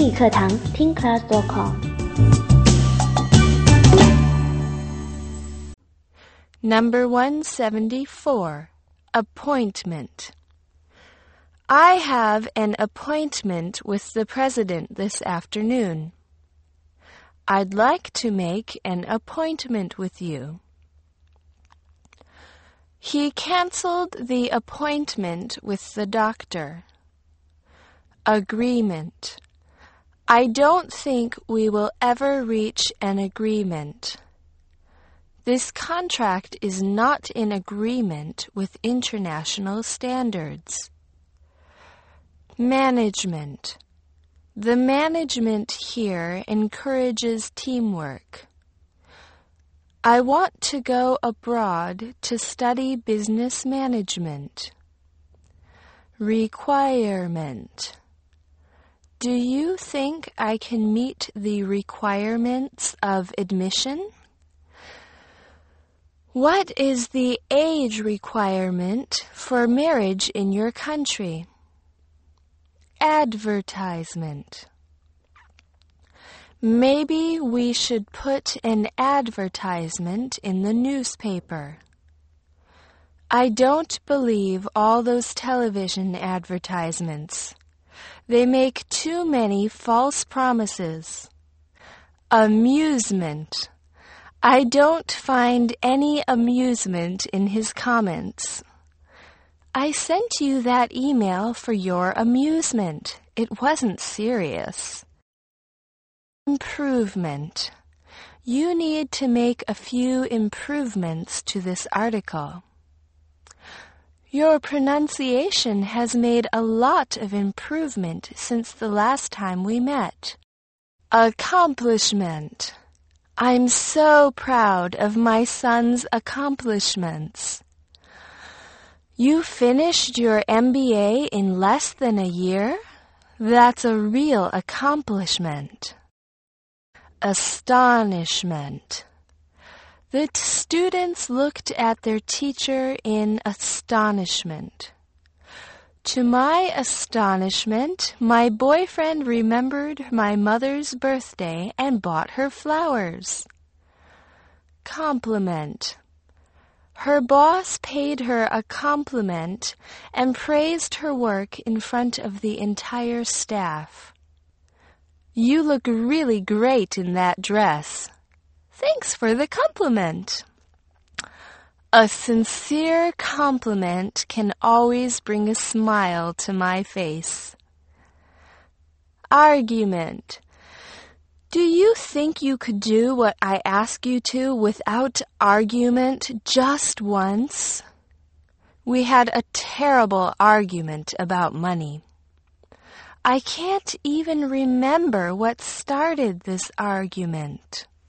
英语课堂听 class.com。 Number 174. Appointment. I have an appointment with the president this afternoon. I'd like to make an appointment with you. He canceled the appointment with the doctor. Agreement. I don't think we will ever reach an agreement. This contract is not in agreement with international standards. Management. The management here encourages teamwork. I want to go abroad to study business management. Requirement. Do you think I can meet the requirements of admission? What is the age requirement for marriage in your country? Advertisement. Maybe we should put an advertisement in the newspaper. I don't believe all those television advertisements. They make too many false promises. Amusement. I don't find any amusement in his comments. I sent you that email for your amusement. It wasn't serious. Improvement. You need to make a few improvements to this article. Your pronunciation has made a lot of improvement since the last time we met. Accomplishment. I'm so proud of my son's accomplishments. You finished your MBA in less than a year? That's a real accomplishment. Astonishment. The students looked at their teacher in astonishment. To my astonishment, my boyfriend remembered my mother's birthday and bought her flowers. Compliment. Her boss paid her a compliment and praised her work in front of the entire staff. You look really great in that dress. Thanks for the compliment. A sincere compliment can always bring a smile to my face. Argument. Do you think you could do what I ask you to without argument just once? We had a terrible argument about money. I can't even remember what started this argument.